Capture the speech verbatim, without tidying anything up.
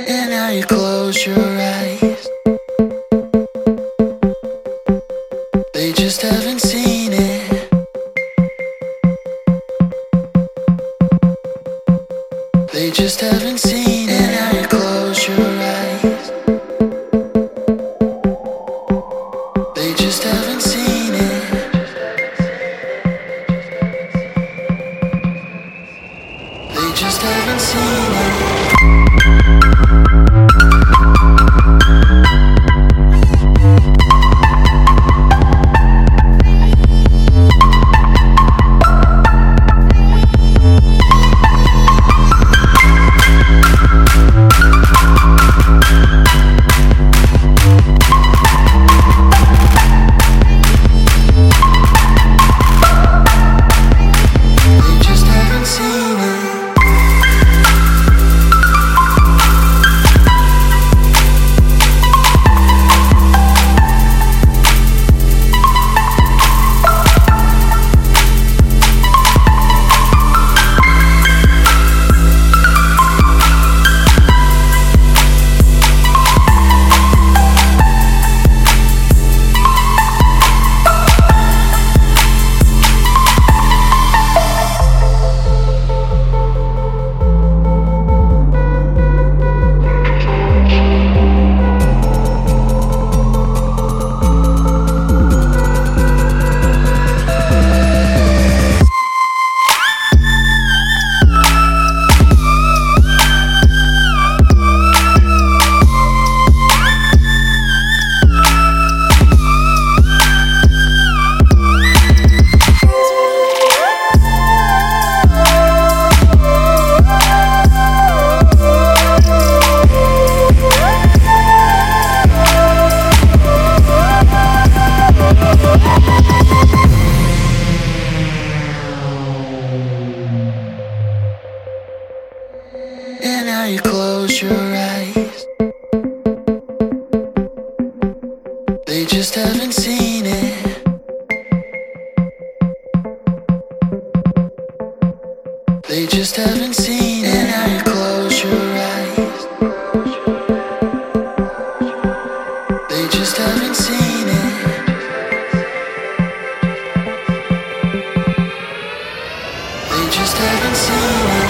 And now you close your eyes. They just haven't seen it. They just haven't seen it. And now you close your eyes. They just haven't seen it. They just haven't seen it. And now you close your eyes. They just haven't seen it. They just haven't seen it. And now you close your eyes. They just haven't seen it. They just haven't seen it.